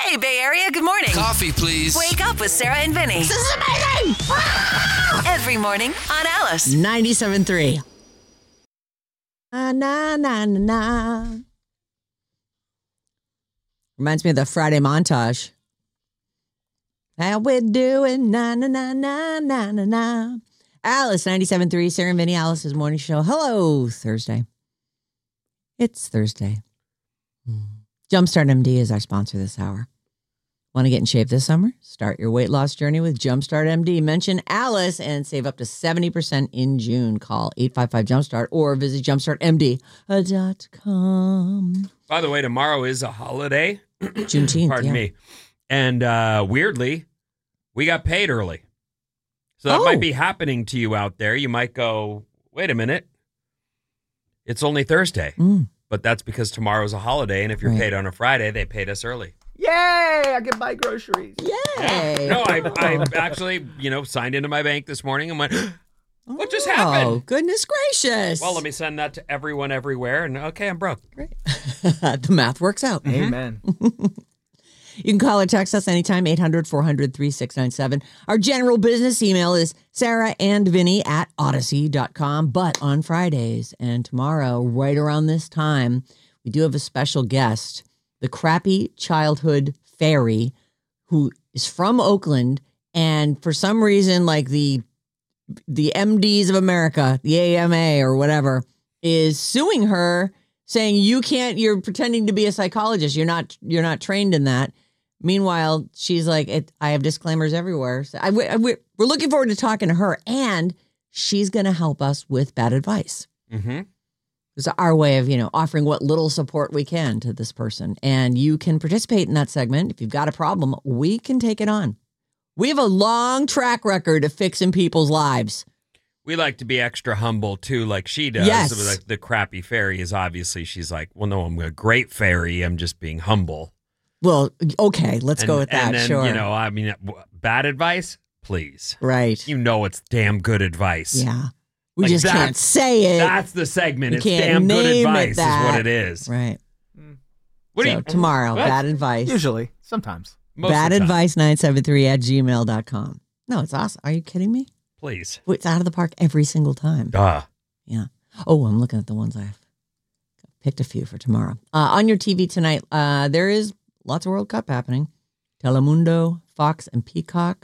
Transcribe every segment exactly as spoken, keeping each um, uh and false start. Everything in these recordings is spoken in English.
Hey, Bay Area, good morning. Coffee, please. Wake up with Sarah and Vinny. This is amazing! Every morning on Alice. ninety-seven point three. Na, na, na, na, na. Reminds me of the Friday montage. How we doing? Na, na, na, na, na, na, na. Alice, ninety-seven point three, Sarah and Vinny, Alice's morning show. Hello, Thursday. It's Thursday. Jumpstart M D is our sponsor this hour. Want to get in shape this summer? Start your weight loss journey with Jumpstart M D. Mention Alice and save up to seventy percent in June. Call eight five five Jumpstart or visit jumpstart m d dot com. By the way, tomorrow is a holiday. Juneteenth, Pardon yeah. me. And uh, weirdly, we got paid early. So that Oh. might be happening to you out there. You might go, wait a minute. It's only Thursday. Mm. But that's because tomorrow's a holiday. And if you're Right. paid on a Friday, they paid us early. Yay! I can buy groceries. Yay! No, I, I actually, you know, signed into my bank this morning and went, what just Oh, happened? goodness gracious. Well, let me send that to everyone everywhere. And okay, I'm broke. Great. The math works out. Amen. You can call or text us anytime, eight hundred, four hundred, thirty-six ninety-seven. Our general business email is Sarah and Vinny at odyssey dot com. But on Fridays and tomorrow, right around this time, we do have a special guest, the Crappy Childhood Fairy, who is from Oakland. And for some reason, like the the M Ds of America, the A M A or whatever, is suing her, saying you can't, you're pretending to be a psychologist. You're not, you're not trained in that. Meanwhile, she's like, it, I have disclaimers everywhere. So I, I, we're looking forward to talking to her, and she's going to help us with bad advice. Mm-hmm. It's our way of, you know, offering what little support we can to this person. And you can participate in that segment. If you've got a problem, we can take it on. We have a long track record of fixing people's lives. We like to be extra humble, too, like she does. Yes. Like the crappy fairy is obviously, she's like, well, no, I'm a great fairy. I'm just being humble. Well, okay, let's And- go with that, and then, sure. you know, I mean, w- bad advice? Please. Right. You know it's damn good advice. Yeah. We Like just can't that's- say it. That's the segment. You It's can't damn good name it advice is that. what it is. Right. What so do you... tomorrow, What? bad advice. Usually. Sometimes. Most of Bad the time. advice nine seven three at gmail dot com. No, it's awesome. Are you kidding me? Please. It's out of the park every single time. Duh. Yeah. Oh, I'm looking at the ones I've picked a few for tomorrow. Uh, on your T V tonight, uh, there is lots of World Cup happening. Telemundo, Fox, and Peacock.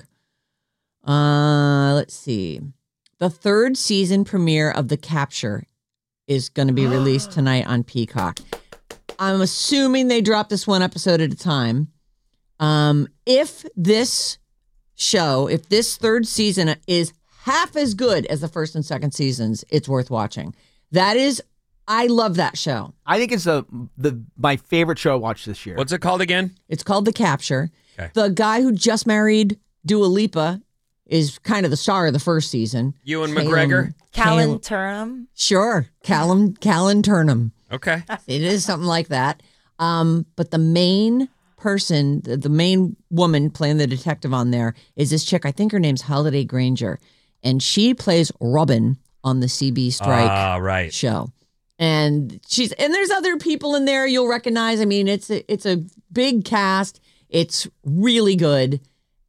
Uh, let's see. The third season premiere of The Capture is going to be released tonight on Peacock. I'm assuming they drop this one episode at a time. Um, if this show, if this third season is half as good as the first and second seasons, it's worth watching. That is, I love that show. I think it's a, the my favorite show I watched this year. What's it called again? It's called The Capture. Okay. The guy who just married Dua Lipa is kind of the star of the first season. Ewan Callum- McGregor? Callan Cal- Turnham. Sure. Callum, Callan Turnham. Okay. It is something like that. Um, but the main person, the, the main woman playing the detective on there is this chick. I think her name's Holiday Granger. And she plays Robin on the C B Strike Ah, right. show. And she's and there's other people in there you'll recognize. I mean, it's a, it's a big cast. It's really good.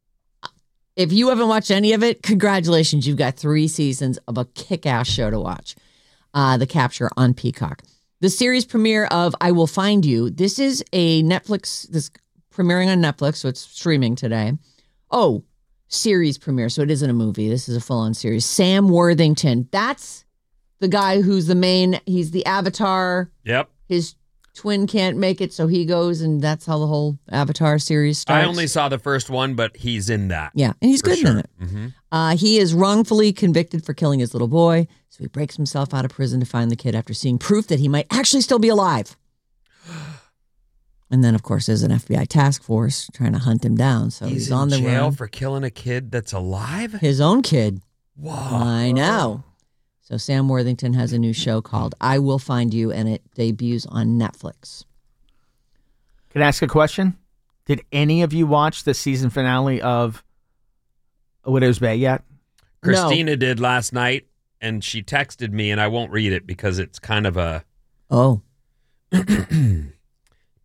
If you haven't watched any of it, congratulations. You've got three seasons of a kick-ass show to watch. Uh, The Capture on Peacock. The series premiere of I Will Find You. This is a Netflix, this premiering on Netflix, so it's streaming today. Oh, series premiere, so it isn't a movie. This is a full-on series. Sam Worthington. That's the guy who's the main, he's the Avatar. Yep. His twin can't make it, so he goes, and that's how the whole Avatar series starts. I only saw the first one, but he's in that. Yeah, and he's for good sure. in it. Mm-hmm. Uh, he is wrongfully convicted for killing his little boy, so he breaks himself out of prison to find the kid after seeing proof that he might actually still be alive. And then, of course, there's an F B I task force trying to hunt him down, so he's, He's, on in the jail run. for killing a kid that's alive? His own kid. Whoa. I know. So Sam Worthington has a new show called I Will Find You, and it debuts on Netflix. Can I ask a question? Did any of you watch the season finale of Widow's Bay yet? Christina did last night, and she texted me, and I won't read it because it's kind of a... Oh.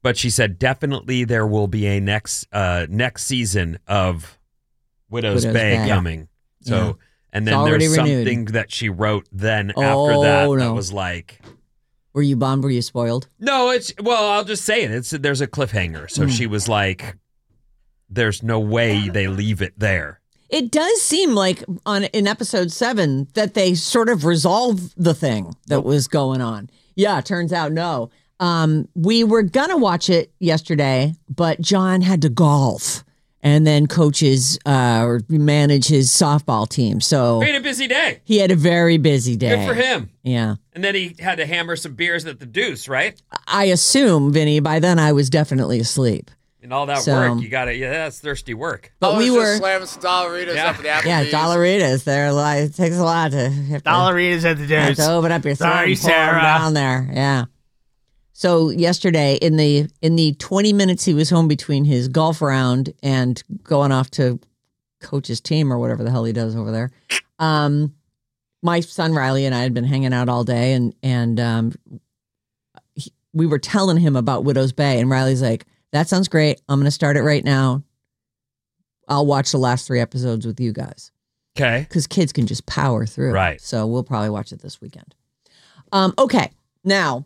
But she said definitely there will be a next uh, next season of Widow's, Widow's Bay, Bay. coming. So, Yeah. and It's then already there's renewed. something that she wrote then after Oh, that that no. was like, Were you bummed? Were you spoiled? no, it's well, I'll just say it. It's there's a cliffhanger. So Mm. she was like, there's no way they leave it there. It does seem like on in episode seven that they sort of resolved the thing that was going on. Yeah, turns out no. Um, we were gonna watch it yesterday, but John had to golf and then coaches uh, or manage his softball team. So He had a busy day. he had a very busy day. Good for him. Yeah. And then he had to hammer some beers at the Deuce, right? I assume, Vinny, by then I was definitely asleep. And all that So- work, you got to, yeah, that's thirsty work. But I we was were, just slamming some Dollaritas Yeah. up at the Applebee's. yeah, Dollaritas. They're like, it takes a lot to have to, Dollaritas at the have Deuce. to open up your throat Sorry, and pour 'em Sarah. down there. Yeah. So yesterday, in the in the twenty minutes he was home between his golf round and going off to coach's team or whatever the hell he does over there, um, my son Riley and I had been hanging out all day, and and um, he, we were telling him about Widow's Bay, and Riley's like, "That sounds great. I'm going to start it right now. I'll watch the last three episodes with you guys." Okay. Because kids can just power through. Right. So we'll probably watch it this weekend. Um, okay. Now,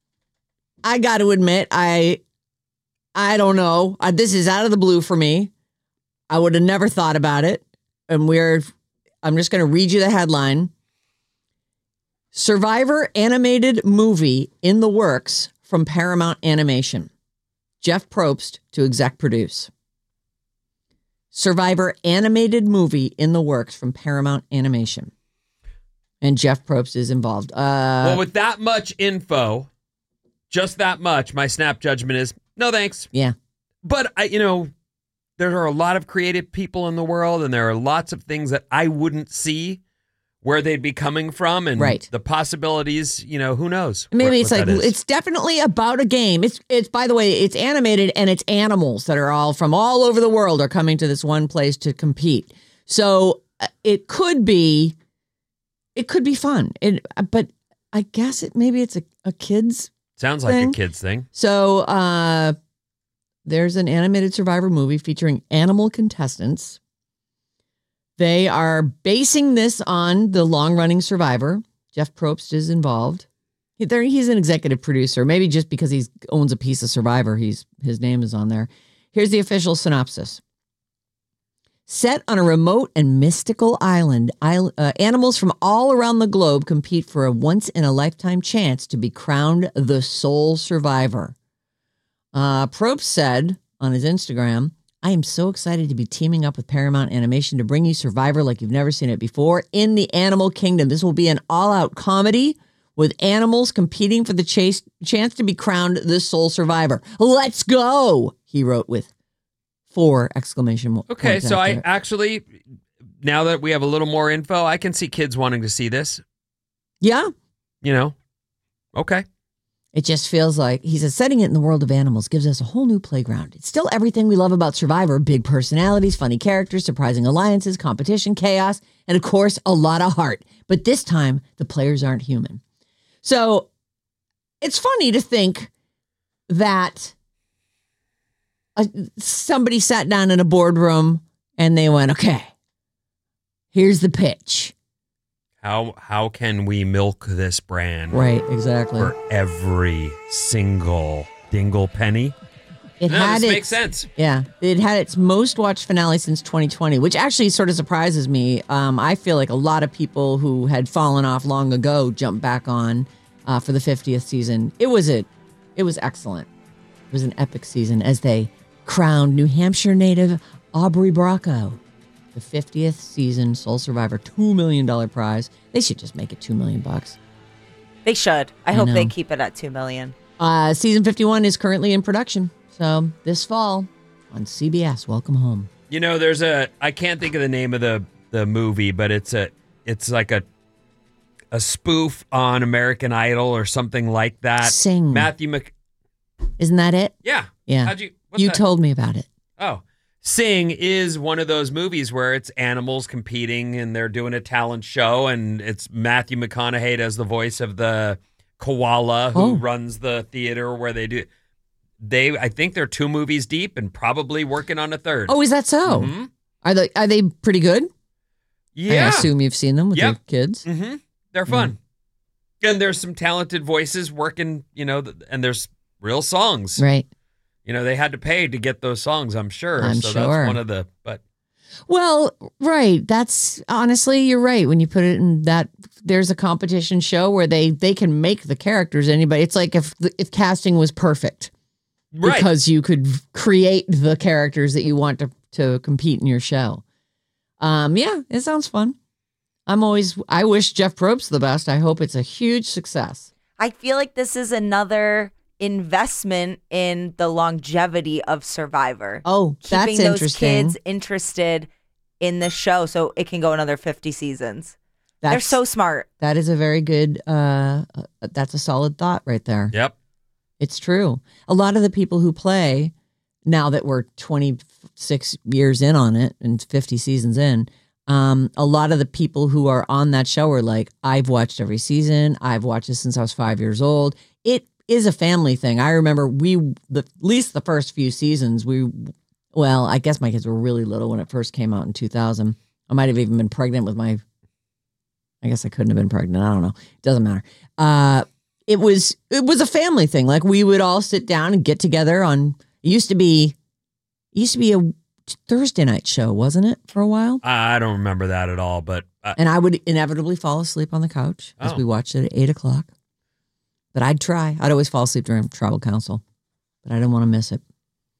I got to admit, I I don't know. Uh, this is out of the blue for me. I would have never thought about it. And we're, I'm just going to read you the headline. Survivor animated movie in the works from Paramount Animation. Jeff Probst to exec produce. Survivor animated movie in the works from Paramount Animation. And Jeff Probst is involved. Uh, Well, with that much info, just that much, my snap judgment is no thanks. yeah. But, I, you know, there are a lot of creative people in the world, and there are lots of things that I wouldn't see where they'd be coming from. And Right. the possibilities, you know, who knows? Maybe what- it's what like, that is. it's definitely about a game. It's, it's, by the way, it's animated and it's animals that are all from all over the world are coming to this one place to compete. So uh, it could be, it could be fun. It, but I guess it, maybe it's a, a kid's. Sounds like thing. a kid's thing. So uh, there's an animated Survivor movie featuring animal contestants. They are basing this on the long-running Survivor. Jeff Probst is involved. He- there- He's an executive producer. Maybe just because he owns a piece of Survivor, he's his name is on there. Here's the official synopsis. Set on a remote and mystical island, isl- uh, animals from all around the globe compete for a once-in-a-lifetime chance to be crowned the sole survivor. Uh, Probst said on his Instagram, I am so excited to be teaming up with Paramount Animation to bring you Survivor like you've never seen it before in the animal kingdom. This will be an all-out comedy with animals competing for the chase, chance to be crowned the sole survivor. Let's go, he wrote with four exclamation mo- Okay, points so I after it. actually, now that we have a little more info, I can see kids wanting to see this. Yeah, You know, okay. it just feels like, he says, setting it in the world of animals gives us a whole new playground. It's still everything we love about Survivor. Big personalities, funny characters, surprising alliances, competition, chaos, and of course, a lot of heart. But this time, the players aren't human. So it's funny to think that uh, somebody sat down in a boardroom and they went, okay, here's the pitch. How how can we milk this brand Right, exactly. for every single dingle penny? It No, had this its, makes sense. Yeah, it had its most watched finale since twenty twenty, which actually sort of surprises me. Um, I feel like a lot of people who had fallen off long ago jumped back on uh, for the fiftieth season. It was a, it was excellent. It was an epic season as they crowned New Hampshire native Aubrey Bracco the fiftieth season sole survivor, two million dollar prize. They should just make it two million bucks. They should. I, I hope they know. keep it at two million. Uh, season fifty-one is currently in production, so this fall on C B S. Welcome home. You know, there's a I can't think of the name of the the movie, but it's a it's like a a spoof on American Idol or something like that. Sing. Matthew Mc Isn't that it? Yeah. Yeah. How'd you what You the- told me about it. Oh. Sing is one of those movies where it's animals competing and they're doing a talent show, and it's Matthew McConaughey as the voice of the koala who Oh. runs the theater where they do. they, I think they're two movies deep and probably working on a third. Oh, is that so? Mm-hmm. Are they are they pretty good? Yeah. I assume you've seen them with Yep. your kids. Mm-hmm. They're fun. And there's some talented voices working, you know, th- and there's real songs. Right. You know, they had to pay to get those songs, I'm sure. I'm so sure. that's one of the, but Well, right. That's honestly, you're right. When you put it in that, there's a competition show where they they can make the characters anybody. It's like if the, if casting was perfect, right. because you could create the characters that you want to to compete in your show. Um, yeah, it sounds fun. I'm always. I wish Jeff Probst the best. I hope it's a huge success. I feel like this is another investment in the longevity of Survivor. Oh, that's Keeping those interesting. kids interested in the show so it can go another fifty seasons. That's, They're so smart. That is a very good. Uh, uh, that's a solid thought right there. Yep. It's true. A lot of the people who play now that we're twenty-six years in on it and fifty seasons in, um, a lot of the people who are on that show are like, I've watched every season. I've watched it since I was five years old. It is a family thing. I remember we, the, at least the first few seasons, we, well, I guess my kids were really little when it first came out in two thousand. I might have even been pregnant with my, I guess I couldn't have been pregnant. I don't know. It doesn't matter. Uh, it was, it was a family thing. Like we would all sit down and get together on, it used to be, it used to be a Thursday night show, wasn't it, for a while? I don't remember that at all, but uh, And I would inevitably fall asleep on the couch as Oh. we watched it at eight o'clock. But I'd try. I'd always fall asleep during tribal council, but I didn't want to miss it.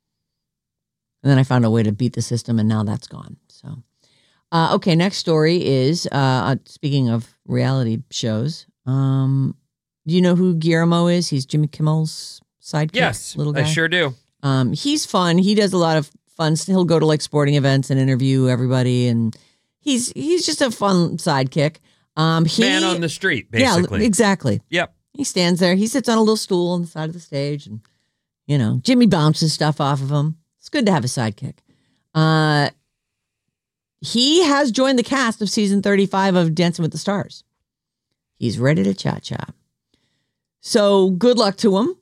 And then I found a way to beat the system, and now that's gone. So, uh, okay, next story is, uh, speaking of reality shows, um, do you know who Guillermo is? He's Jimmy Kimmel's sidekick. yes, little guy. I sure do. Um, he's fun. He does a lot of fun. He'll go to like sporting events and interview everybody, and he's he's just a fun sidekick. Um, he, Man on the street, basically. Yeah, exactly. Yep. He stands there. He sits on a little stool on the side of the stage, and you know, Jimmy bounces stuff off of him. It's good to have a sidekick. Uh, he has joined the cast of season thirty-five of Dancing with the Stars. He's ready to cha-cha. So good luck to him.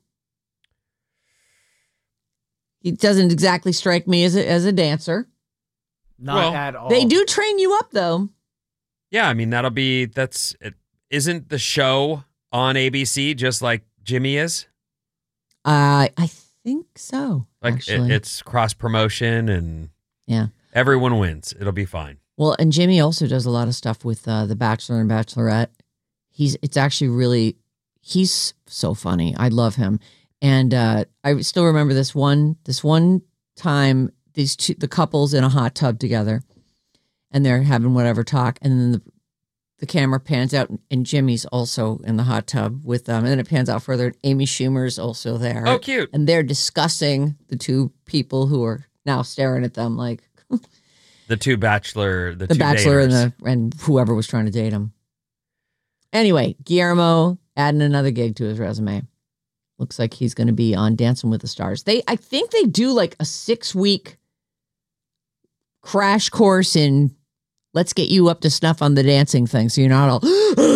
He doesn't exactly strike me as a, as a dancer. Not Well, at all. They do train you up, though. Yeah, I mean, that'll be, that's, it, isn't the show on A B C just like Jimmy is? Uh, I think so. Like, it, actually. it's cross promotion and Yeah. everyone wins. It'll be fine. Well, and Jimmy also does a lot of stuff with uh, The Bachelor and Bachelorette. He's it's actually really he's so funny. I love him, and uh, I still remember this one this one time these two the couples in a hot tub together, and they're having whatever talk, and then the the camera pans out, and Jimmy's also in the hot tub with them, and then it pans out further, and Amy Schumer's also there. Oh, cute. And they're discussing the two people who are now staring at them like The two bachelor, the, the two bachelor and daters. the and whoever was trying to date him. Anyway, Guillermo adding another gig to his resume. Looks like he's going to be on Dancing with the Stars. They, I think they do like a six week crash course in let's get you up to snuff on the dancing thing, so you're not all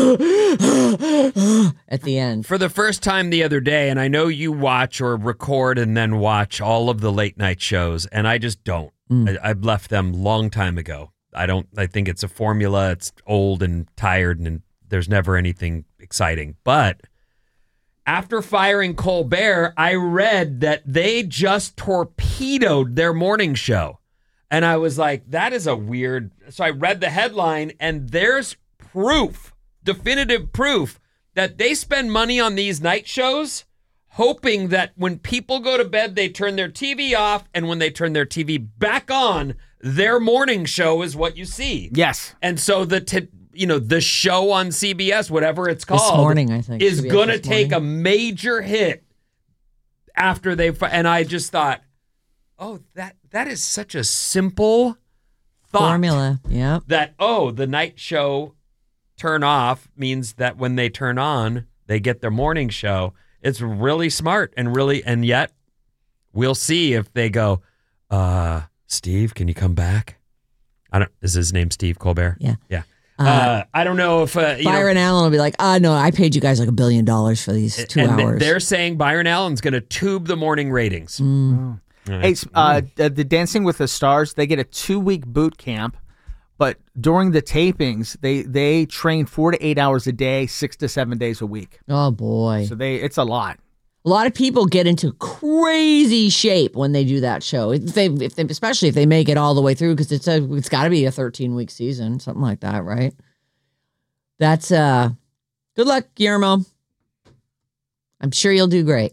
at the end. For the first time the other day, and I know you watch or record and then watch all of the late night shows, and I just don't. Mm. I, I've left them long time ago. I don't. I think it's a formula. It's old and tired, and there's never anything exciting. But after firing Colbert, I read that they just torpedoed their morning show. And I was like, that is a weird. So I read the headline, and there's proof, definitive proof, that they spend money on these night shows, hoping that when people go to bed, they turn their T V off, and when they turn their T V back on, their morning show is what you see. Yes. And so the t- you know the show on C B S, whatever it's This called, morning, I think, is C B S going to this take morning. a major hit after they. Fi- and I just thought, oh, that that is such a simple thought. Formula. Yep. That, oh, the night show turn off means that when they turn on, they get their morning show. It's really smart and really, and yet we'll see if they go, uh, Steve, can you come back? I don't, is his name Steve Colbert? Yeah. Yeah. Uh, I don't know if uh, you Byron know, Allen will be like, "Ah, no, I paid you guys like a billion dollars for these two and hours." they're saying Byron Allen's going to tube the morning ratings. Mm. Hey, uh, the the Dancing with the Stars, they get a two week boot camp, but during the tapings, they they train four to eight hours a day, six to seven days a week. Oh boy, So they it's a lot. a lot of people get into crazy shape when they do that show. If they, if they especially if they make it all the way through, because it's a it's got to be a thirteen week season, something like that, right? That's uh, good luck, Guillermo. I'm sure you'll do great.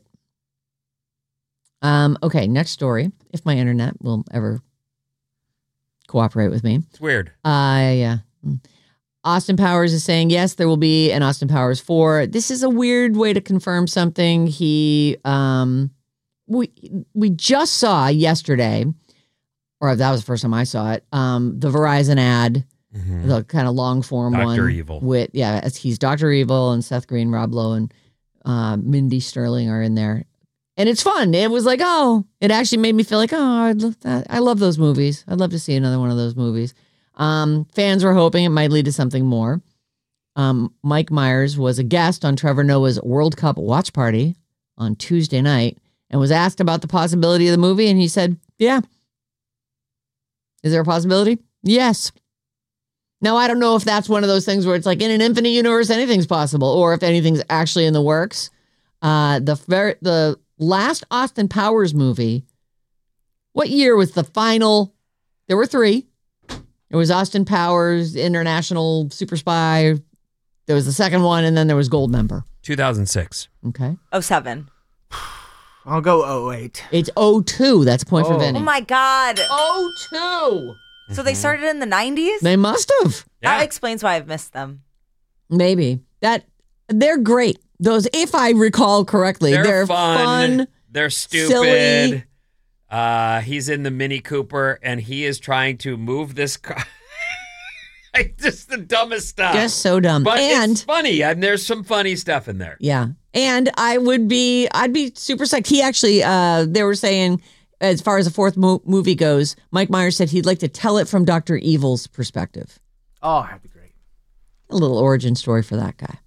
Um, okay, next story. If my internet will ever cooperate with me. It's weird. Uh, yeah. Austin Powers is saying, yes, there will be an Austin Powers four. This is a weird way to confirm something. He, um, we, we just saw yesterday, or that was the first time I saw it, um, the Verizon ad, Mhm. the kind of long form one. Doctor Evil. With, yeah, as he's Doctor Evil and Seth Green, Rob Lowe, and uh, Mindy Sterling are in there. And it's fun. It was like, oh, it actually made me feel like, oh, I'd love that. I love those movies. I'd love to see another one of those movies. Um, fans were hoping it might lead to something more. Um, Mike Myers was a guest on Trevor Noah's World Cup watch party on Tuesday night and was asked about the possibility of the movie. And he said, yeah. Is there a possibility? Yes. Now, I don't know if that's one of those things where it's like in an infinite universe, anything's possible, or if anything's actually in the works. Uh, the ver- the last Austin Powers movie, what year was the final? There were three. There was Austin Powers, International Super Spy. There was the second one, and then there was Goldmember. two thousand six. Okay. Oh seven. I'll go oh eight. It's oh two. That's a point for Oh. Vinny. Oh my God. oh two. So they started in the nineties? They must have. That Yeah. explains why I've missed them. Maybe. That they're great. Those, if I recall correctly, They're, they're, fun. fun. They're stupid. silly. Uh, he's in the Mini Cooper, and he is trying to move this car. Like, just the dumbest stuff. Just so dumb. But and it's funny, and there's some funny stuff in there. yeah. And I would be, I'd be super psyched. He actually, uh, they were saying, as far as the fourth mo- movie goes, Mike Myers said he'd like to tell it from Doctor Evil's perspective. Oh, that'd be great. A little origin story for that guy.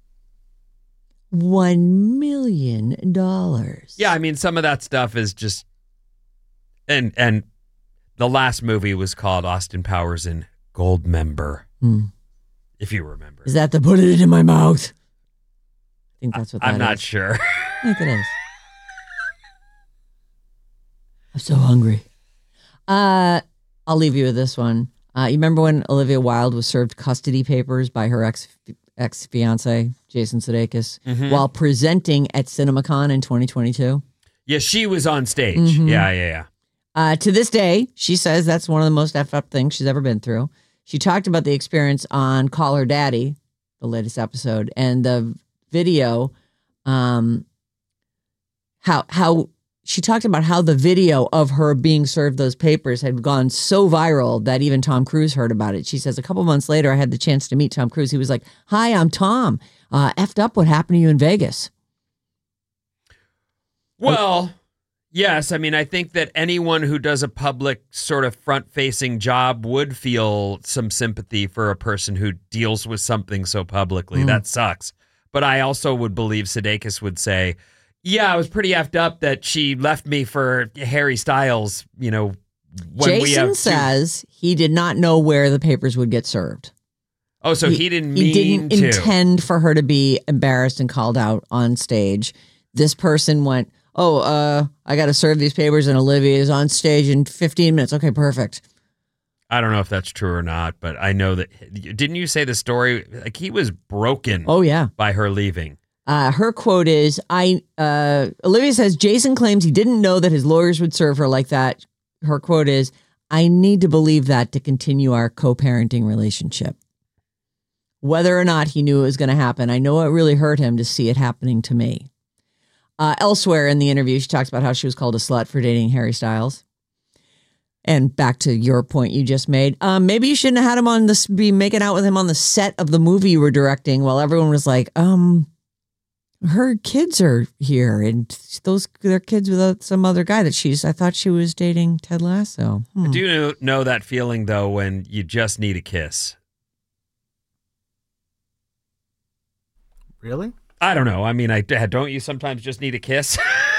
One million dollars. Yeah, I mean, some of that stuff is just, and and the last movie was called Austin Powers in Goldmember, Hmm. if you remember. Is that the put it in my mouth? I think that's what that I'm not is. sure. I think it is. I'm so hungry. Uh, I'll leave you with this one. Uh, you remember when Olivia Wilde was served custody papers by her ex ex fiance Jason Sudeikis Mhm. while presenting at CinemaCon in twenty twenty-two? Yeah, she was on stage. Mhm. Yeah, yeah, yeah. Uh, to this day, she says that's one of the most effed up things she's ever been through. She talked about the experience on Call Her Daddy, the latest episode, and the video. Um, how how she talked about how the video of her being served those papers had gone so viral that even Tom Cruise heard about it. She says a couple months later, I had the chance to meet Tom Cruise. He was like, "Hi, I'm Tom. Uh, effed up what happened to you in Vegas." Well, yes. I mean, I think that anyone who does a public sort of front-facing job would feel some sympathy for a person who deals with something so publicly. Mm. That sucks. But I also would believe Sudeikis would say, yeah, I was pretty effed up that she left me for Harry Styles, you know, when we Jason have two- says he did not know where the papers would get served. Oh, so he, didn't mean He didn't to. intend for her to be embarrassed and called out on stage. This person went, oh, uh, I got to serve these papers, and Olivia is on stage in fifteen minutes. Okay, perfect. I don't know if that's true or not, but I know that. Didn't you say the story? Like, he was broken Oh, yeah. by her leaving. Uh, her quote is, I, uh, Olivia says, Jason claims he didn't know that his lawyers would serve her like that. Her quote is, I need to believe that to continue our co-parenting relationship. Whether or not he knew it was going to happen, I know it really hurt him to see it happening to me. Uh, elsewhere in the interview, she talks about how she was called a slut for dating Harry Styles. And back to your point you just made, um, maybe you shouldn't have had him on this, be making out with him on the set of the movie you were directing while everyone was like, um, her kids are here and those they're kids with some other guy that she's, I thought she was dating Ted Lasso. Hmm. I do know, know that feeling, though, when you just need a kiss. Really? I don't know. I mean, I don't you sometimes just need a kiss?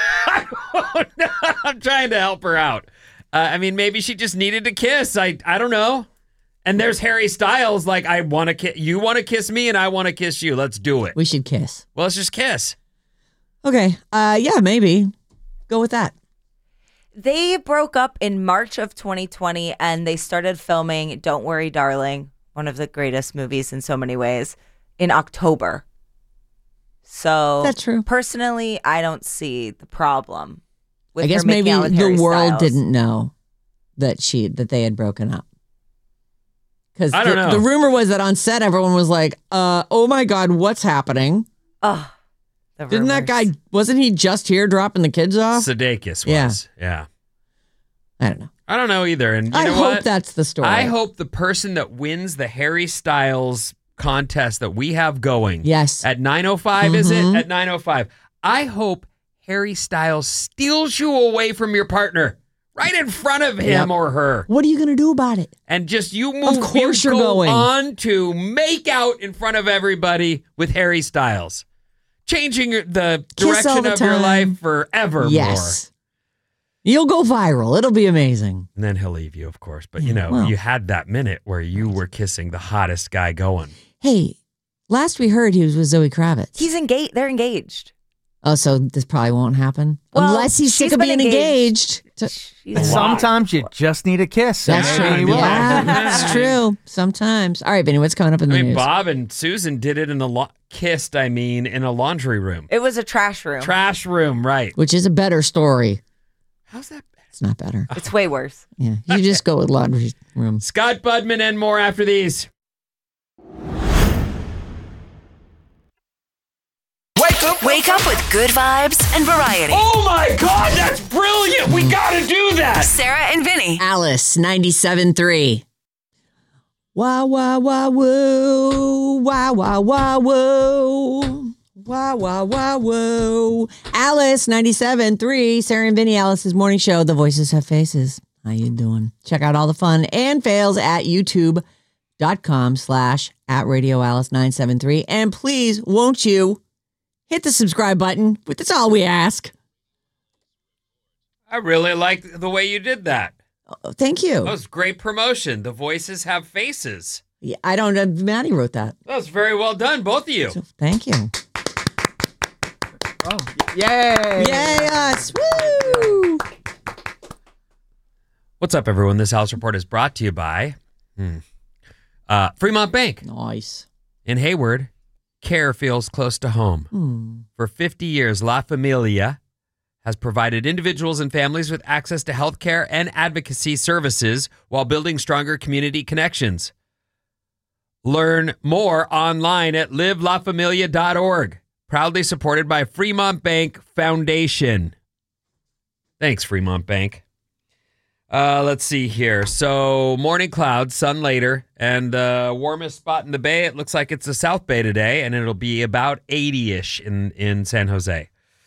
I'm trying to help her out. Uh, I mean, maybe she just needed a kiss. I I don't know. And there's Harry Styles. Like, I want to kiss. You want to kiss me, and I want to kiss you. Let's do it. We should kiss. Well, let's just kiss. Okay. Uh, yeah, maybe. Go with that. They broke up in March of twenty twenty, and they started filming Don't Worry, Darling, one of the greatest movies in so many ways, in October. So That's true. Personally, I don't see the problem with I guess her making maybe out with the Harry world Styles. didn't know that she that they had broken up. Because I the, don't know. the rumor was that on set, everyone was like, uh, oh my God, what's happening? Oh, the Didn't that rumors. guy, wasn't he just here dropping the kids off? Sudeikis Yeah. was. Yeah. I don't know. I don't know either. And you I know hope what? that's the story. I hope the person that wins the Harry Styles contest that we have going Yes. at nine oh five, is it? Mhm. At nine oh five. I hope Harry Styles steals you away from your partner right in front of him Yep. or her. What are you going to do about it? And just you move, Of course you you're go going. on to make out in front of everybody with Harry Styles. Changing your- the Kiss all direction the of your time. life forever Yes. You'll go viral. It'll be amazing. And then he'll leave you, of course. But, you Yeah, know, well. you had that minute where you were kissing the hottest guy going. Hey, last we heard he was with Zoe Kravitz. He's engaged. They're engaged. Oh, so this probably won't happen? Well, Unless he's sick she's of been being engaged. engaged. To- She's And sometimes you just need a kiss. so That's maybe true. he will. Yeah, that's true. Sometimes. All right, Benny, what's coming up in I the mean, news? Bob and Susan did it in the lo- kissed, I mean, in a laundry room. It was a trash room. Trash room, right. Which is a better story. How's that? It's not better. It's way worse. Yeah, you just go with laundry room. Scott Budman and more after these. Wake up, wake up with good vibes and variety. Oh my God, that's brilliant. We got to do that. Sarah and Vinny. Alice, ninety-seven point three. Wah, wah, wah, woo. Wah, wah, wah, woo. Wah, wah, wah, woo. Alice, ninety-seven point three. Sarah and Vinny, Alice's morning show. The voices have faces. How you doing? Check out all the fun and fails at youtube.com slash at Radio Alice nine seven three. And please, won't you hit the subscribe button? That's all we ask. I really like the way you did that. Oh, thank you. That was great promotion. The voices have faces. Yeah, I don't know. Maddie wrote that. That was very well done, both of you. So thank you. Oh, yay. Yay, us. Woo! What's up, everyone? This House Report is brought to you by hmm, uh, Fremont Bank Nice. in Hayward. Care feels close to home. Hmm. For fifty years, La Familia has provided individuals and families with access to health care and advocacy services while building stronger community connections. Learn more online at live la familia dot org. Proudly supported by Fremont Bank Foundation. Thanks, Fremont Bank. Uh, let's see here. So, morning clouds, sun later, and the uh, warmest spot in the Bay, it looks like it's the South Bay today, and it'll be about eighty-ish in, in San Jose.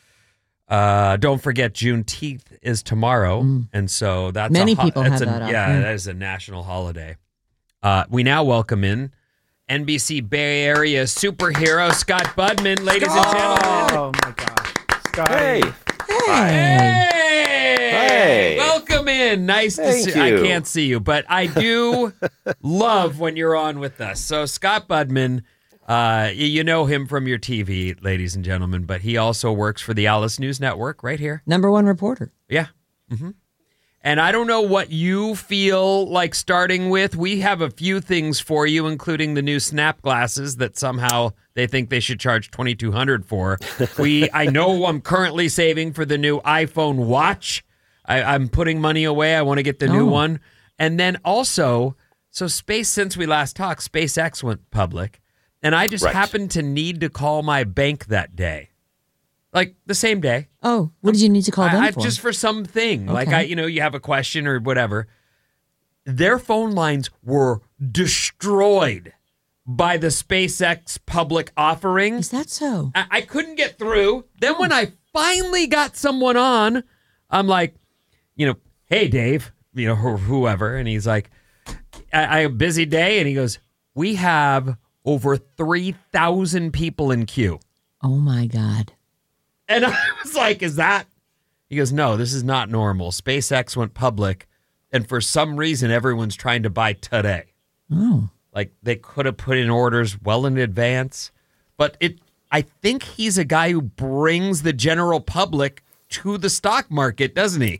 Uh, don't forget, Juneteenth is tomorrow, Mm. and so that's Many a ho- people that's have a, that off, yeah, yeah. that is a national holiday. Uh, we now welcome in N B C Bay Area superhero Scott Budman, ladies and gentlemen. Oh, my gosh. Scotty. Hey, Hey. Hey! Hey. Welcome in. Nice to Thank see I you. can't see you, but I do love when you're on with us. So Scott Budman, uh, y- you know him from your T V, ladies and gentlemen, but he also works for the Alice News Network right here. Number one reporter. Yeah. hmm And I don't know what you feel like starting with. We have a few things for you, including the new Snap glasses that somehow they think they should charge twenty-two hundred dollars for. We, I know I'm currently saving for the new iPhone watch. I, I'm putting money away. I want to get the new Oh. one. And then also, so space, since we last talked, SpaceX went public. And I just Right. happened to need to call my bank that day. Like the same day. Oh, what did you need to call them I, I, for? just for something. Like, Okay. I, you know, you have a question or whatever. Their phone lines were destroyed by the SpaceX public offering. Is that so? I, I couldn't get through. Then when I finally got someone on, I'm like, you know, hey, Dave, you know, wh- whoever. And he's like, I, I have a busy day. And he goes, we have over three thousand people in queue. Oh, my God. And I was like, is that? He goes, no, this is not normal. SpaceX went public, and for some reason, everyone's trying to buy today. Oh. Like, they could have put in orders well in advance. But it, I think he's a guy who brings the general public to the stock market, doesn't he?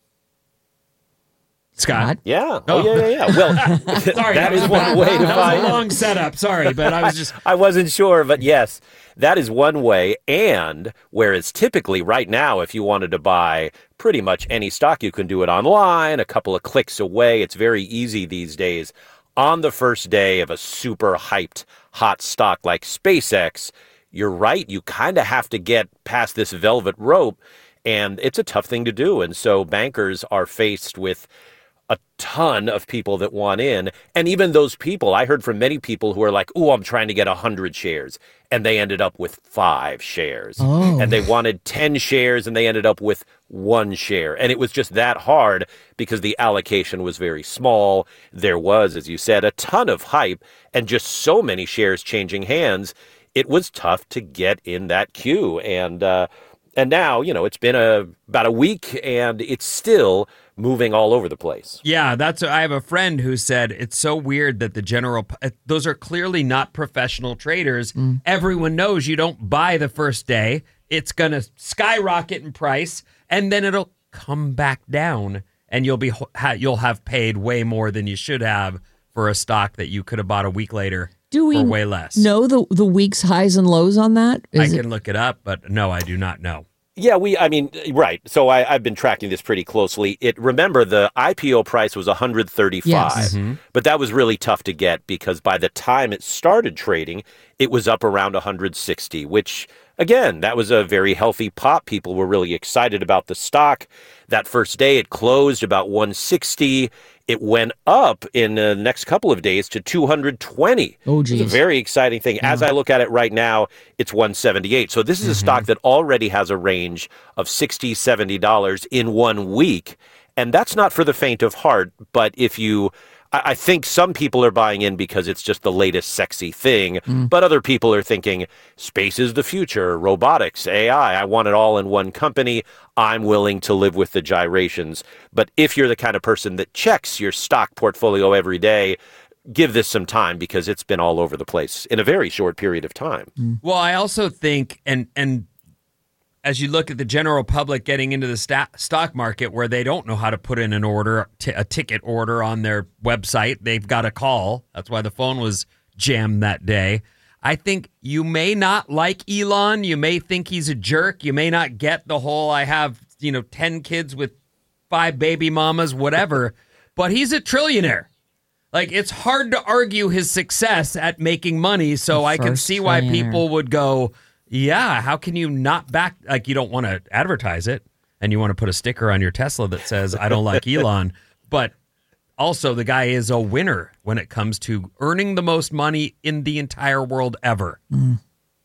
Scott? Yeah. Oh. Oh, yeah, yeah, yeah. Well, Sorry, that is was one bad. way to That find was a long setup. Sorry, but I was just... I wasn't sure, but yes, that is one way. And whereas typically right now, if you wanted to buy pretty much any stock, you can do it online, a couple of clicks away. It's very easy these days. On the first day of a super hyped hot stock like SpaceX, you're right. You kind of have to get past this velvet rope, and it's a tough thing to do. And so bankers are faced with a ton of people that want in. And even those people, I heard from many people who are like, oh, I'm trying to get one hundred shares. And they ended up with five shares. Oh. And they wanted ten shares, and they ended up with one share. And it was just that hard because the allocation was very small. There was, as you said, a ton of hype and just so many shares changing hands. It was tough to get in that queue. And, uh, and now, you know, it's been a, about a week, and it's still moving all over the place. Yeah, that's. I have a friend who said it's so weird that the general, those are clearly not professional traders. Mm. Everyone knows you don't buy the first day. It's going to skyrocket in price, and then it'll come back down, and you'll be you'll have paid way more than you should have for a stock that you could have bought a week later. Do we for way less. know the the week's highs and lows on that? Is I it- can look it up, but no, I do not know. Yeah, we, I mean, right. So I, I've been tracking this pretty closely. It, remember, the I P O price was one hundred thirty-five, Yes. Mm-hmm. but that was really tough to get because by the time it started trading, it was up around one hundred sixty, which, again, that was a very healthy pop. People were really excited about the stock. That first day, it closed about one sixty. It went up in the next couple of days to two hundred twenty. Oh, It's a geez. very exciting thing. As I look at it right now, it's one seventy-eight. So this is a stock that already has a range of sixty dollars, seventy dollars in one week. And that's not for the faint of heart. But if you, I I think some people are buying in because it's just the latest sexy thing. But other people are thinking space is the future, robotics, A I. I want it all in one company. I'm willing to live with the gyrations. But if you're the kind of person that checks your stock portfolio every day, give this some time because it's been all over the place in a very short period of time. Well, I also think, and and as you look at the general public getting into the sta- stock market where they don't know how to put in an order, t- a ticket order on their website, they've got a call. That's why the phone was jammed that day. I think you may not like Elon. You may think he's a jerk. You may not get the whole, I have, you know, ten kids with five baby mamas, whatever, but he's a trillionaire. Like, it's hard to argue his success at making money, so The I can first see why trillionaire. people would go, yeah, how can you not back, like, you don't want to advertise it, and you want to put a sticker on your Tesla that says, I don't like Elon, but also the guy is a winner when it comes to earning the most money in the entire world ever. Mm.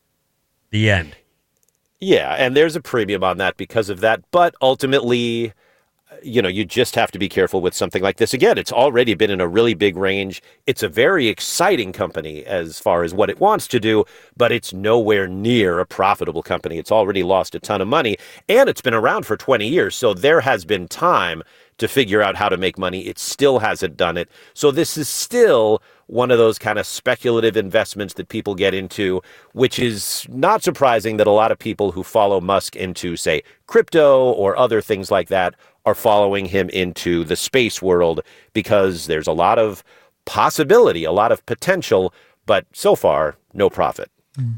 The end. Yeah, and there's a premium on that because of that. But ultimately, you know, you just have to be careful with something like this. Again, it's already been in a really big range. It's a very exciting company as far as what it wants to do, but it's nowhere near a profitable company. It's already lost a ton of money, and it's been around for twenty years. So there has been time to figure out how to make money. It still hasn't done it. So this is still one of those kind of speculative investments that people get into, which is not surprising that a lot of people who follow Musk into, say, crypto or other things like that are following him into the space world because there's a lot of possibility, a lot of potential, but so far, no profit. Mm.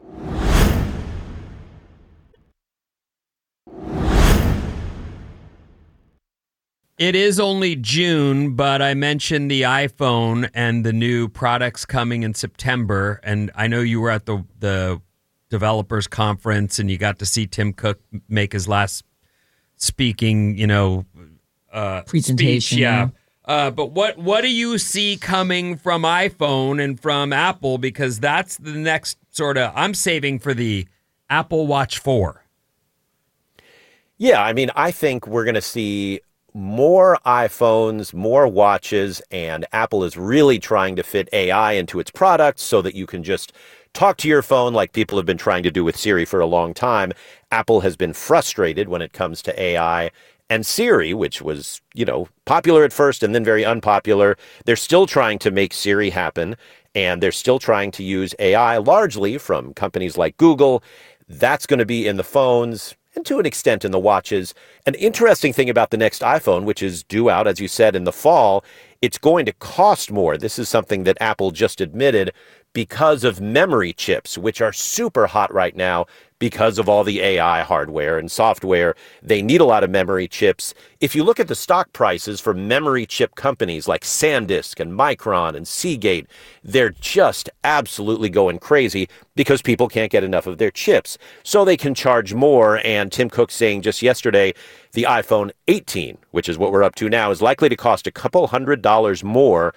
It is only June, but I mentioned the iPhone and the new products coming in September. And I know you were at the the developers conference and you got to see Tim Cook make his last speaking, you know, uh, Presentation, speech. Yeah. yeah. Uh, but what what do you see coming from iPhone and from Apple? Because that's the next sort of, I'm saving for the Apple Watch four. Yeah, I mean, I think we're going to see more iPhones, more watches, and Apple is really trying to fit A I into its products so that you can just talk to your phone like people have been trying to do with Siri for a long time. Apple has been frustrated when it comes to A I. And Siri, which was, you know, popular at first and then very unpopular, they're still trying to make Siri happen. And they're still trying to use A I largely from companies like Google. That's going to be in the phones and to an extent in the watches. An interesting thing about the next iPhone, which is due out, as you said, in the fall, it's going to cost more. This is something that Apple just admitted because of memory chips, which are super hot right now because of all the A I hardware and software. They need a lot of memory chips. If you look at the stock prices for memory chip companies like SanDisk and Micron and Seagate, they're just absolutely going crazy because people can't get enough of their chips. So they can charge more. And Tim Cook saying just yesterday, the iPhone eighteen, which is what we're up to now, is likely to cost a couple hundred dollars more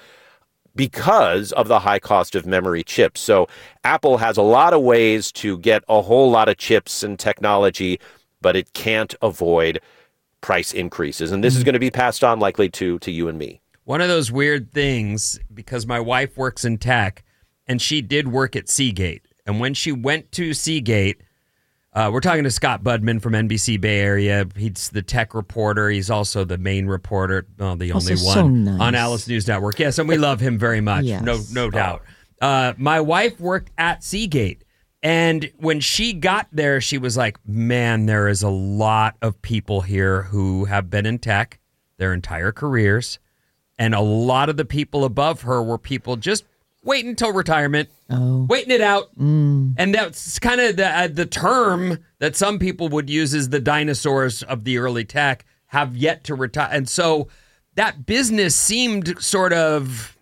because of the high cost of memory chips. So Apple has a lot of ways to get a whole lot of chips and technology, but it can't avoid price increases. And this is going to be passed on likely to, to you and me. One of those weird things, because my wife works in tech, and she did work at Seagate. And when she went to Seagate, Uh, we're talking to Scott Budman from N B C Bay Area. He's the tech reporter. He's also the main reporter, well, the only Also one so nice. on Alice News Network. Yes, and we love him very much. Yes. No, no doubt. Uh, my wife worked at Seagate, and when she got there, she was like, "Man, there is a lot of people here who have been in tech their entire careers, and a lot of the people above her were people just waiting until retirement." Oh. Waiting it out. Mm. And that's kind of the, uh, the term that some people would use is the dinosaurs of the early tech have yet to retire. And so that business seemed sort of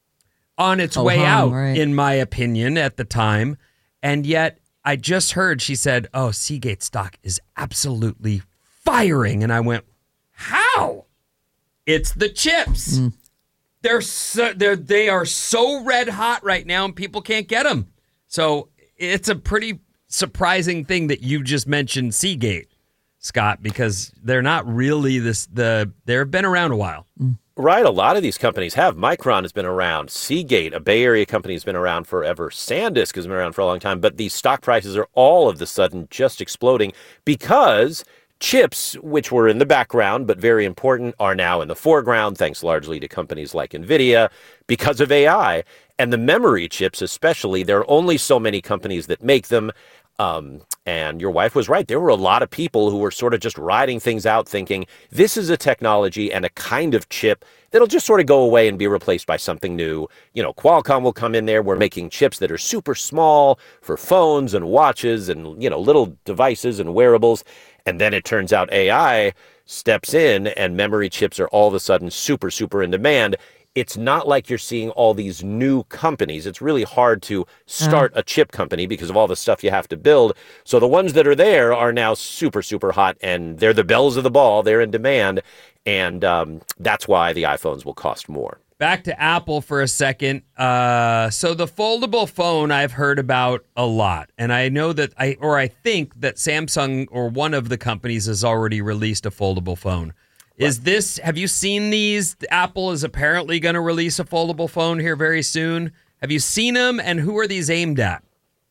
on its Oh, way hum, out, right. in my opinion, at the time. And yet I just heard, she said, oh, Seagate stock is absolutely firing. And I went, how? It's the chips. Mm. They're so, they're they are so red hot right now, and people can't get them. So it's a pretty surprising thing that you just mentioned Seagate, Scott, because they're not really this. The they've been around a while, right? A lot of these companies have. Micron has been around. Seagate, a Bay Area company, has been around forever. SanDisk has been around for a long time. But these stock prices are all of the sudden just exploding because chips, which were in the background but very important, are now in the foreground, thanks largely to companies like NVIDIA, because of A I. And the memory chips especially, there are only so many companies that make them. Um, and your wife was right. There were a lot of people who were sort of just riding things out thinking, this is a technology and a kind of chip that'll just sort of go away and be replaced by something new. You know, Qualcomm will come in there. We're making chips that are super small for phones and watches and, you know, little devices and wearables. And then it turns out A I steps in and memory chips are all of a sudden super, super in demand. It's not like you're seeing all these new companies. It's really hard to start a chip company because of all the stuff you have to build. So the ones that are there are now super, super hot, and they're the bells of the ball. They're in demand, and um, that's why the iPhones will cost more. Back to Apple for a second. Uh, so the foldable phone I've heard about a lot, and I know that I or I think that Samsung or one of the companies has already released a foldable phone. Is this, have you seen these? Apple is apparently going to release a foldable phone here very soon. Have you seen them, and who are these aimed at?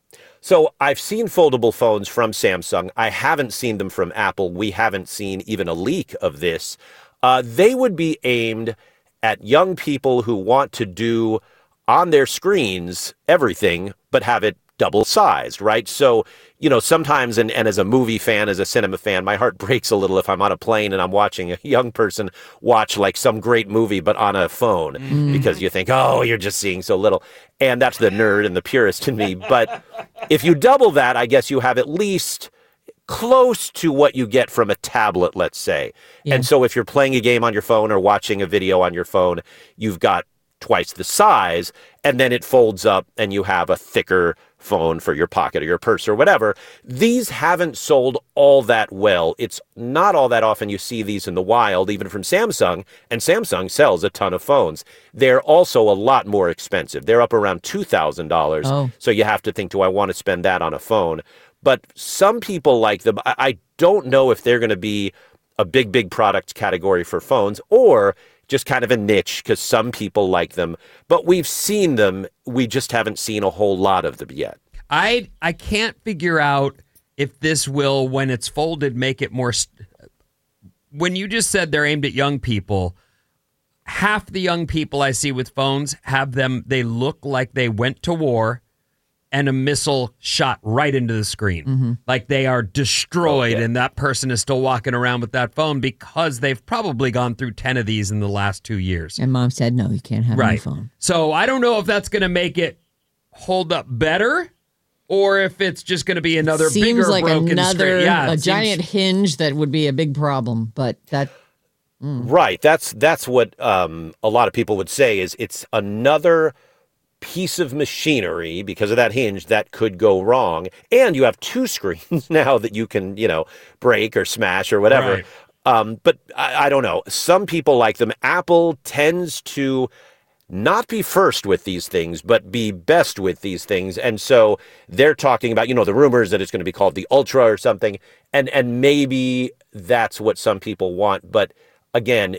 So I've seen foldable phones from Samsung. I haven't seen them from Apple. We haven't seen even a leak of this. Uh, they would be aimed at young people who want to do on their screens everything, but have it double-sized, right? So, you know, sometimes, and, and as a movie fan, as a cinema fan, my heart breaks a little if I'm on a plane and I'm watching a young person watch like some great movie, but on a phone, mm. because you think, oh, you're just seeing so little. And that's the nerd and the purist in me. But if you double that, I guess you have at least close to what you get from a tablet, let's say. Yeah. And so if you're playing a game on your phone or watching a video on your phone, you've got twice the size, and then it folds up and you have a thicker phone for your pocket or your purse or whatever. These haven't sold all that well. It's not all that often you see these in the wild, even from Samsung, and Samsung sells a ton of phones. They're also a lot more expensive. They're up around two thousand dollars. Oh. So you have to think, do I want to spend that on a phone? But some people like them. I, I don't know if they're going to be a big, big product category for phones or just kind of a niche because some people like them. But we've seen them. We just haven't seen a whole lot of them yet. I I can't figure out if this will, when it's folded, make it more. St- when you just said they're aimed at young people, half the young people I see with phones have them. They look like they went to war, and a missile shot right into the screen, Mm-hmm. like they are destroyed, Oh, yeah. and that person is still walking around with that phone because they've probably gone through ten of these in the last two years. And mom said, no, you can't have any Right. phone. So I don't know if that's going to make it hold up better, or if it's just going to be another Seems bigger like broken another screen. Yeah, a it seems- giant hinge that would be a big problem, but that Right. That's that's what um, a lot of people would say is it's another piece of machinery because of that hinge that could go wrong. And you have two screens now that you can, you know, break or smash or whatever. Right. Um, but I, I don't know. Some people like them. Apple tends to not be first with these things, but be best with these things. And so they're talking about, you know, the rumors that it's going to be called the Ultra or something. And and maybe that's what some people want. But again,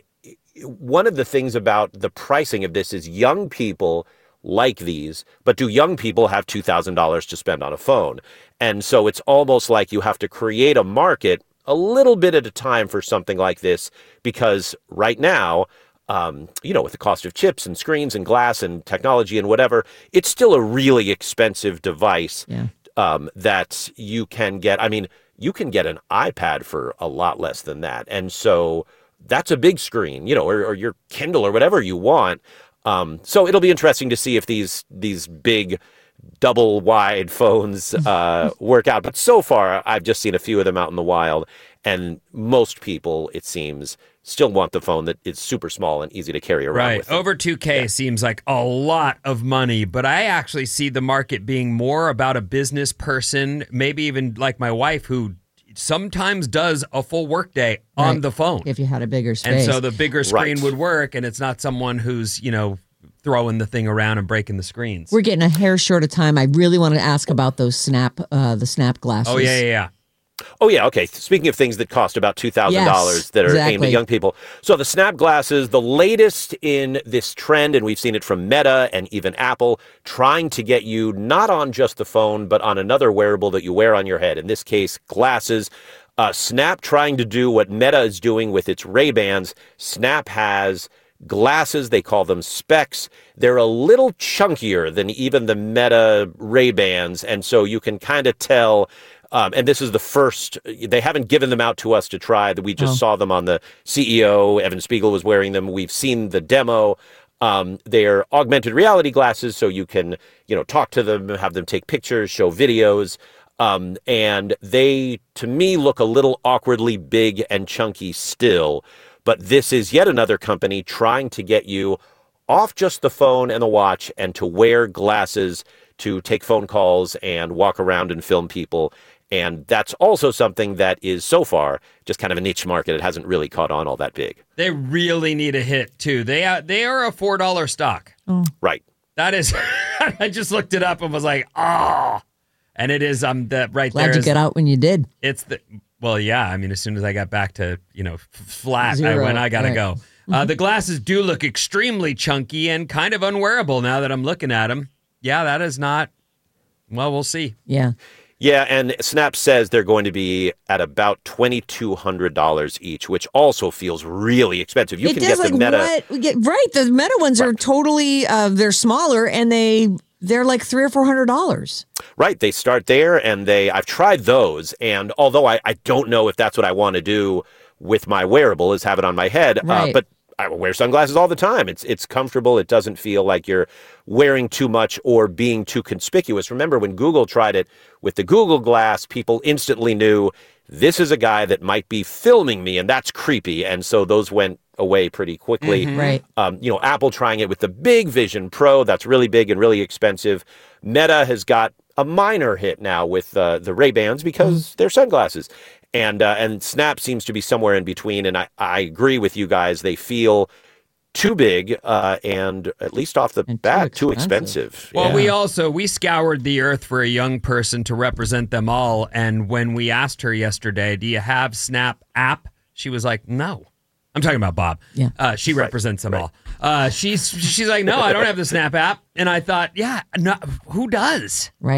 one of the things about the pricing of this is young people like these, but do young people have two thousand dollars to spend on a phone? And so it's almost like you have to create a market a little bit at a time for something like this, because right now, um, you know, with the cost of chips and screens and glass and technology and whatever, it's still a really expensive device Yeah. um, that you can get. I mean, you can get an iPad for a lot less than that. And so that's a big screen, you know, or, or your Kindle or whatever you want. Um, so it'll be interesting to see if these these big double wide phones uh, work out. But so far, I've just seen a few of them out in the wild. And most people, it seems, still want the phone that is super small and easy to carry around Right. with them. Over two K seems like a lot of money, but I actually see the market being more about a business person, maybe even like my wife, who sometimes does a full workday on Right. the phone. if you had a bigger And space. so the bigger screen Right. would work, and it's not someone who's, you know, throwing the thing around and breaking the screens. We're getting a hair short of time. I really want to ask about those snap, uh, the snap glasses. oh, yeah, yeah, yeah. Oh, yeah. Okay. Speaking of things that cost about two thousand dollars Yes, that are aimed exactly. at young people. So the Snap glasses, the latest in this trend, and we've seen it from Meta and even Apple, trying to get you not on just the phone, but on another wearable that you wear on your head. In this case, glasses. Uh, Snap trying to do what Meta is doing with its Ray-Bans. Snap has glasses. They call them specs. They're a little chunkier than even the Meta Ray-Bans. And so you can kind of tell... Um, and this is the first, they haven't given them out to us to try. We just Oh. saw them on the C E O. Evan Spiegel was wearing them. We've seen the demo. Um, they're augmented reality glasses, so you can, you know, talk to them, have them take pictures, show videos. Um, and they, to me, look a little awkwardly big and chunky still. But this is yet another company trying to get you off just the phone and the watch and to wear glasses to take phone calls and walk around and film people. And that's also something that is so far just kind of a niche market. It hasn't really caught on all that big. They really need a hit, too. They are, they are a four dollar stock. Right. That is, I just looked it up and was like, oh. And it is, um, that right Glad there. you is- got out when you did. It's the, well, yeah. I mean, as soon as I got back to, you know, f- flat, I Zero, went, I got to right. go. Uh, the glasses do look extremely chunky and kind of unwearable now that I'm looking at them. Yeah, that is not, well, we'll see. Yeah. Yeah, and Snap says they're going to be at about twenty-two hundred dollars each, which also feels really expensive. You it can does get like the Meta. what? We get- right. The Meta ones are totally, uh, they're smaller and they, they're like three or four hundred dollars. Right. They start there and they, I've tried those. And although I, I don't know if that's what I want to do with my wearable is have it on my head, Right. uh, but I wear sunglasses all the time. It's, it's comfortable. It doesn't feel like you're wearing too much or being too conspicuous. Remember when Google tried it with the Google Glass, people instantly knew this is a guy that might be filming me and that's creepy. And so those went away pretty quickly. Right. Um, you know, Apple trying it with the big Vision Pro, that's really big and really expensive. Meta has got a minor hit now with uh, the Ray-Bans because they're sunglasses. And uh, and Snap seems to be somewhere in between. And I, I agree with you guys. They feel too big uh, and at least off the And too bat, too expensive. expensive. Well, Yeah. we also, we scoured the earth for a young person to represent them all. And when we asked her yesterday, do you have Snap app? She was like, no. I'm talking about Bob. Yeah. Uh, she represents them all. Uh, she's she's like, no, I don't have the Snap app. And I thought, yeah, no, who does? Right.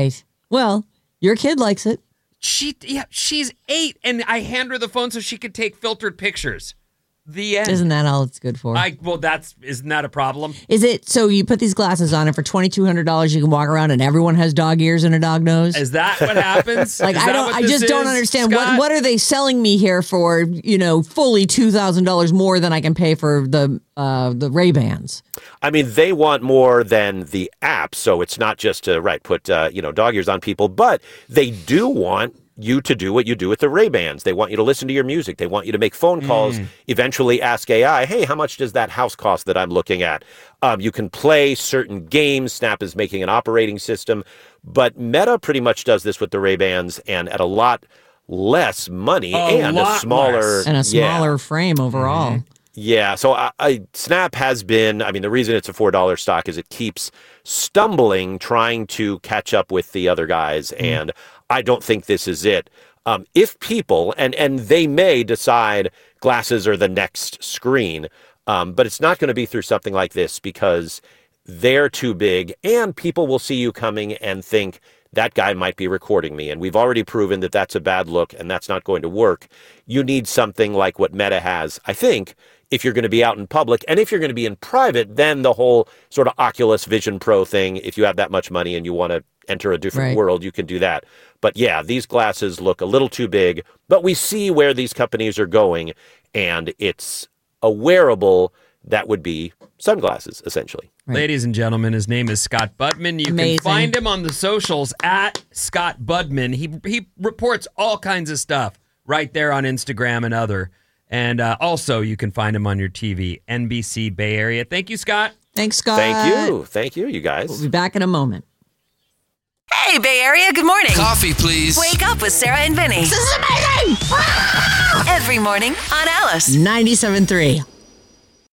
Well, your kid likes it. She, yeah, she's eight, and I hand her the phone so she could take filtered pictures. The end. Isn't that all it's good for? I well, that's isn't that a problem? Is it so you put these glasses on and for twenty-two hundred dollars you can walk around and everyone has dog ears and a dog nose? Is that what happens? Like Is I that don't what I this just don't is, understand Scott? what what are they selling me here for, you know, fully two thousand dollars more than I can pay for the uh, the Ray-Bans. I mean, they want more than the app, so it's not just to, right, put, uh, you know, dog ears on people, but they do want you to do what you do with the Ray-Bans. They want you to listen to your music. They want you to make phone calls, mm. eventually ask A I, hey, how much does that house cost that I'm looking at? Um, you can play certain games. Snap is making an operating system, but Meta pretty much does this with the Ray-Bans and at a lot less money a and a smaller less. and a smaller yeah. frame overall. Mm-hmm. Yeah, so I, I, Snap has been, I mean, the reason it's a four dollar stock is it keeps stumbling, trying to catch up with the other guys, mm. and I don't think this is it. Um, if people, and, and they may decide glasses are the next screen, um, but it's not going to be through something like this because they're too big, and people will see you coming and think, that guy might be recording me. And we've already proven that that's a bad look and that's not going to work. You need something like what Meta has, I think, if you're going to be out in public. And if you're going to be in private, then the whole sort of Oculus Vision Pro thing, if you have that much money and you want to enter a different Right. world, you can do that. But yeah, these glasses look a little too big, but we see where these companies are going. And it's a wearable that would be sunglasses, essentially. Right. Ladies and gentlemen, his name is Scott Budman. You Amazing. can find him on the socials at Scott Budman. He he reports all kinds of stuff right there on Instagram and other. And uh, also, you can find him on your T V, N B C Bay Area. Thank you, Scott. Thanks, Scott. Thank you. Thank you, you guys. We'll be back in a moment. Hey, Bay Area, good morning. Coffee, please. Wake up with Sarah and Vinny. This is amazing! Every morning on Alice. ninety-seven point three